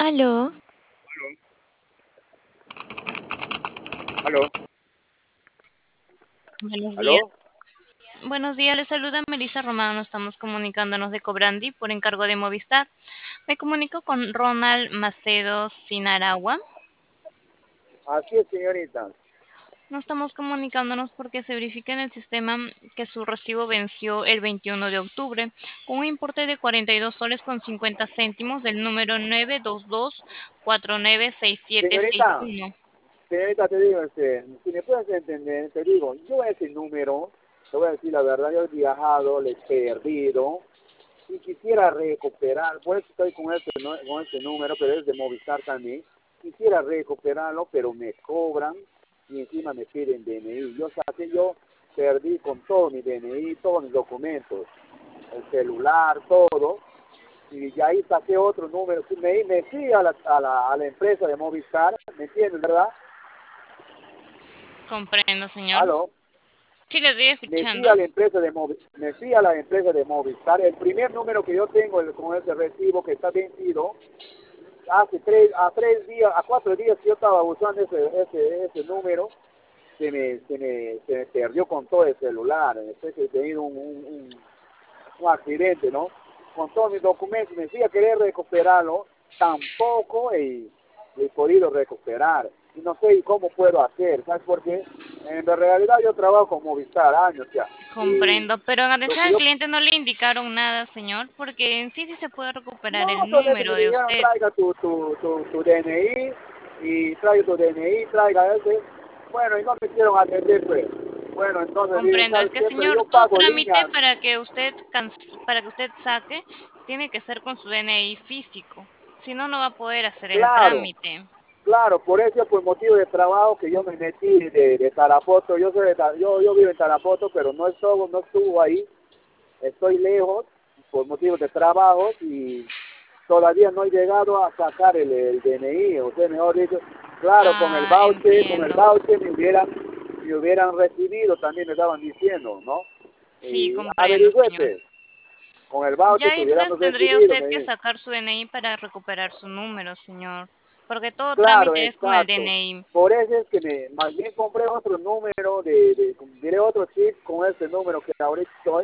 Aló, Aló, buenos días. aló. Buenos días, les saluda Melissa Romano. Estamos comunicándonos de Cobrandi por encargo de Movistar. Me comunico con Ronald Macedo Sinaragua. Así es, señorita. No estamos comunicándonos porque se verifica en el sistema que su recibo venció el 21 de octubre con un importe de 42 soles con 50 céntimos del número 922496761. Señorita, señorita, te digo, si me puedes entender, te digo, yo ese número, te voy a decir la verdad, yo he viajado, le he perdido, y quisiera recuperar, por eso estoy con con ese número, pero es de Movistar también, quisiera recuperarlo, pero me cobran y encima me piden DNI. Yo perdí con todo mi DNI, todos mis documentos, el celular, todo, y ya ahí saqué otro número. Sí, me fui a la empresa de Movistar, ¿me entiendes, verdad? Comprendo, señor. Aló. Sí, le estoy Me fui escuchando. a la empresa de me fui a la empresa de Movistar. El primer número que yo tengo con ese recibo que está vencido, hace a 3 días, a 4 días que yo estaba usando ese número, se me perdió con todo el celular. He tenido un accidente, ¿no? Con todos mis documentos, me fui a querer recuperarlo, tampoco he podido recuperar. Y no sé cómo puedo hacer, ¿sabes por qué? En la realidad yo trabajo con Movistar años ya. Y Comprendo, pero en lo atención que al yo... cliente no le indicaron nada, señor, porque en sí sí se puede recuperar No, el solamente número me de dijeron usted. traiga tu DNI y traiga tu DNI, traiga ese. Bueno, y no me hicieron atender, pues. Bueno, entonces dije, Comprendo, es ¿sabes que qué? Pero señor, yo todo pago trámite línea. para que usted saque tiene que ser con su DNI físico. Si no, no va a poder hacer el Claro. trámite. Claro, por eso, por motivo de trabajo que yo me metí de Tarapoto, yo vivo en Tarapoto, pero no estuvo ahí, estoy lejos por motivos de trabajo y todavía no he llegado a sacar el DNI, o sea, mejor dicho, claro, Ah, con el entiendo. voucher me hubieran recibido, también me estaban diciendo, ¿no? Sí, Y comprendo, señor. averigüete, con el voucher Ya te entonces hubiéramos tendría recibido, usted me que dice. sacar su DNI para recuperar su número, señor. Porque todo Claro, trámite es con el exacto. DNI. Por eso es que más bien compré otro número diré otro chip con ese número que ahorita estoy.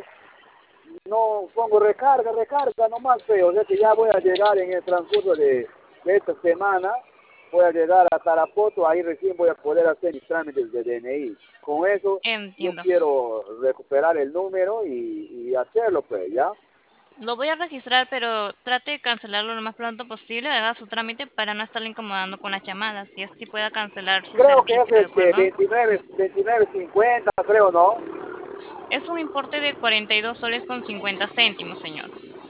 No pongo recarga nomás, pero o sea que ya voy a llegar en el transcurso de esta semana, voy a llegar a Tarapoto, ahí recién voy a poder hacer mis trámites de DNI. Con eso yo Entiendo. quiero recuperar el número y hacerlo, pues, ¿ya? Lo voy a registrar, pero trate de cancelarlo lo más pronto posible. Haga su trámite para no estarle incomodando con las llamadas y así pueda cancelar su Creo que es servicio, ¿de acuerdo? 29.50, creo, ¿no? Es un importe de 42 soles con 50 céntimos, señor.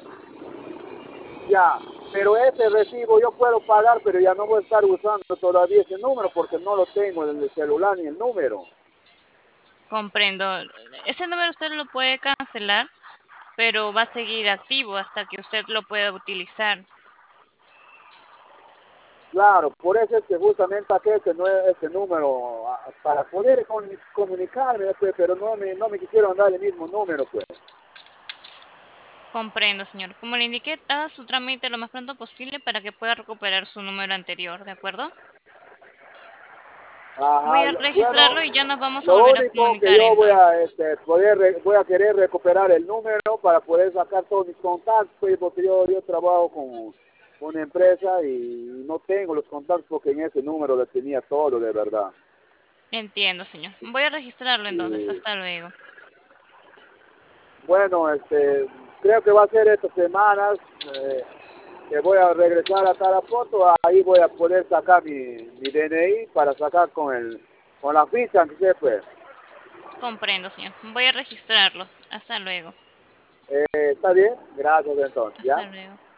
Ya, pero ese recibo yo puedo pagar, pero ya no voy a estar usando todavía ese número porque no lo tengo en el celular ni el número. Comprendo. Ese número usted lo puede cancelar, pero va a seguir activo hasta que usted lo pueda utilizar. Claro, por eso es que justamente saqué ese número para poder comunicarme, pues, pero no me quisieron dar el mismo número, pues. Comprendo, señor. Como le indiqué, haga su trámite lo más pronto posible para que pueda recuperar su número anterior, ¿de acuerdo? Voy Ajá, a bueno, registrarlo y ya nos vamos a lo volver a único que comunicar yo entonces. voy a querer recuperar el número para poder sacar todos mis contactos, pues, porque yo trabajo con una empresa y no tengo los contactos porque en ese número le tenía todo, de verdad. Entiendo, señor. Voy a registrarlo entonces. Y Hasta luego. bueno, creo que va a ser estas semanas que voy a regresar a Tarapoto, ahí voy a poder sacar mi DNI para sacar con la ficha, que se pues. Comprendo, señor. Voy a registrarlo. Hasta luego. ¿Está bien? Gracias entonces, ¿ya? Hasta luego.